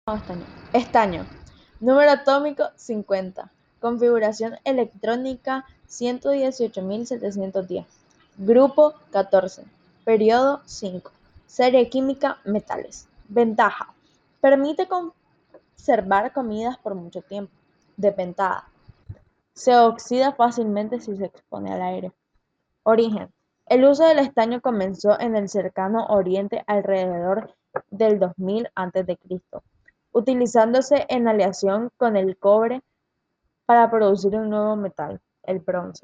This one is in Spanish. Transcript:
Estaño. Número atómico 50. Configuración electrónica 118.710. Grupo 14. Periodo 5. Serie química metales. Ventaja. Permite conservar comidas por mucho tiempo. Desventaja. Se oxida fácilmente si se expone al aire. Origen. El uso del estaño comenzó en el cercano Oriente alrededor del 2000 a.C., utilizándose en aleación con el cobre para producir un nuevo metal, el bronce.